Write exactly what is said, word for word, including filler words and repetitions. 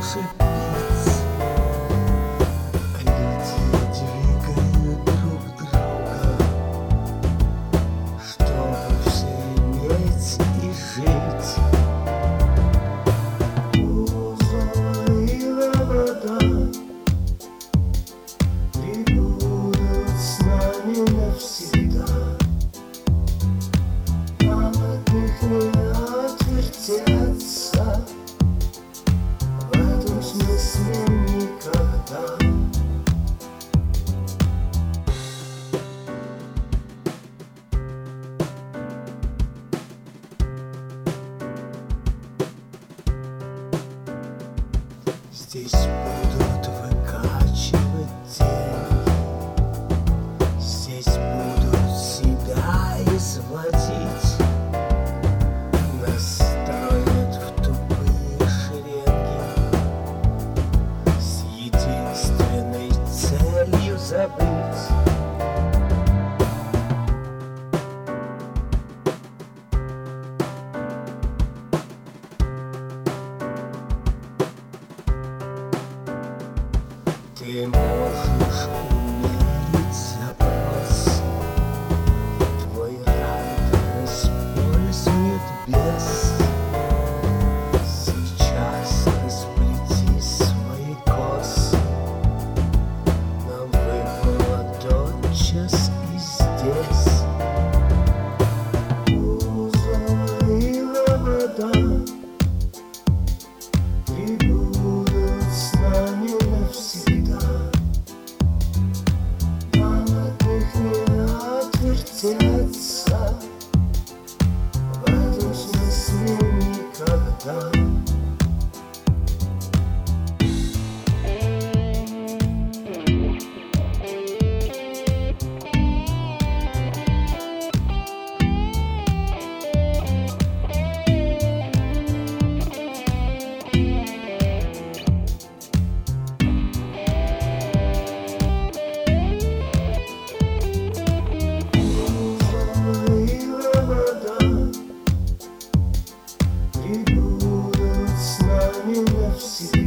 души биться. Люди двигают друг друга, чтобы все иметь и жить. Узловая вода прибудут с нами навсегда. Нам от них не отвертеться, в этом смысле никогда. Здесь будут выкачивать деньги, здесь будут себя изводить, нас строят в тупые шеренги с единственной целью забыть. Ты можешь умерить запрос, твой рай использует бес. Сейчас расплети свои косы, нам выпало тотчас и здесь. Узловая вода прибудут с нами навсегда. Нам от них не отвертеться, в этом смысле никогда. Прибудут с нами навсегда.